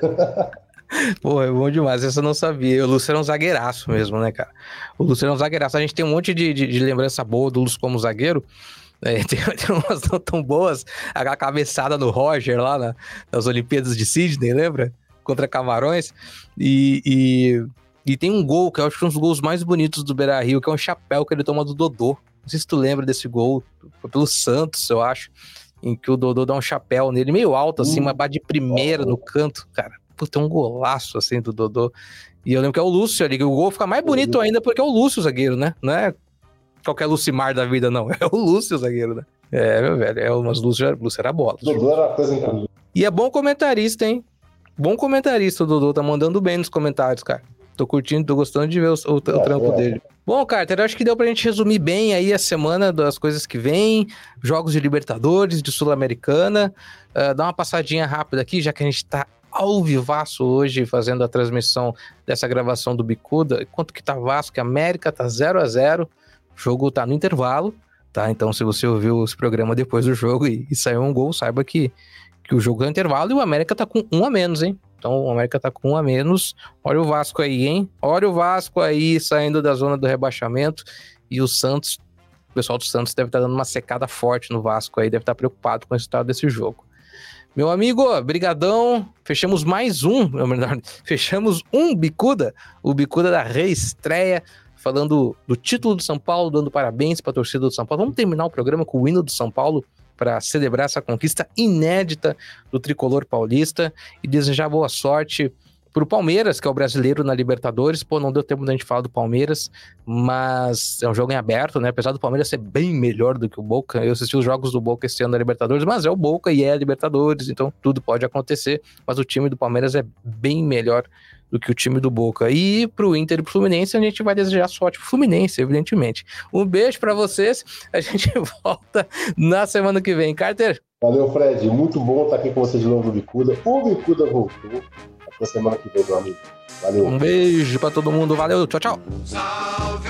Pô, é bom demais, essa eu não sabia. O Lúcio era um zagueiraço mesmo, né, cara? O Lúcio era um zagueiraço. A gente tem um monte de, de, de lembrança boa do Lúcio como zagueiro. É, tem, tem umas não tão boas. Aquela cabeçada no Roger lá na, nas Olimpíadas de Sydney, lembra? Contra Camarões. E, e, e tem um gol, que eu acho que é um dos gols mais bonitos do Beira-Rio, que é um chapéu que ele toma do Dodô. Não sei se tu lembra desse gol. Foi pelo Santos, eu acho. Em que o Dodô dá um chapéu nele, meio alto, assim, uma bate de primeira no canto, cara. Puta, um golaço, assim, do Dodô. E eu lembro que é o Lúcio ali, que o gol fica mais bonito ainda porque é o Lúcio o zagueiro, né? Não é qualquer Lucimar da vida, não. É o Lúcio o zagueiro, né? É, meu velho, é umas Lúcio, Lúcio era bola. Dodô era uma coisa incrível. E é bom comentarista, hein? Bom comentarista o Dodô, tá mandando bem nos comentários, cara. Tô curtindo, tô gostando de ver o, o, o é, trampo é. dele. Bom, Carter, eu acho que deu pra gente resumir bem aí a semana das coisas que vem, jogos de Libertadores, de Sul-Americana. Uh, dá uma passadinha rápida aqui, já que a gente tá ao vivaço hoje, fazendo a transmissão dessa gravação do Bicuda. Quanto que tá Vasco e América, tá zero a zero. O jogo tá no intervalo, tá? Então, se você ouviu esse programa depois do jogo e, e saiu um gol, saiba que, que o jogo tá no intervalo e o América tá com um a menos, hein? Então, o América tá com um a menos. Olha o Vasco aí, hein? Olha o Vasco aí saindo da zona do rebaixamento. E o Santos, o pessoal do Santos deve estar dando uma secada forte no Vasco aí, deve estar preocupado com o resultado desse jogo. Meu amigo, brigadão. Fechamos mais um, fechamos um Bicuda, o Bicuda da reestreia, falando do título do São Paulo, dando parabéns para a torcida do São Paulo. Vamos terminar o programa com o hino do São Paulo para celebrar essa conquista inédita do tricolor paulista e desejar boa sorte para o Palmeiras, que é o brasileiro na Libertadores. Pô, não deu tempo da gente falar do Palmeiras, mas é um jogo em aberto, né? Apesar do Palmeiras ser bem melhor do que o Boca, eu assisti os jogos do Boca esse ano na Libertadores, mas é o Boca e é a Libertadores, então tudo pode acontecer, mas o time do Palmeiras é bem melhor do que o time do Boca. E pro Inter e pro Fluminense, a gente vai desejar sorte pro Fluminense, evidentemente. Um beijo para vocês, a gente volta na semana que vem. Carter? Valeu, Fred, muito bom estar aqui com você de novo no Bicuda. O Bicuda voltou. Até semana que vem, meu amigo. Valeu. Um beijo pra todo mundo. Valeu. Tchau, tchau. Salve!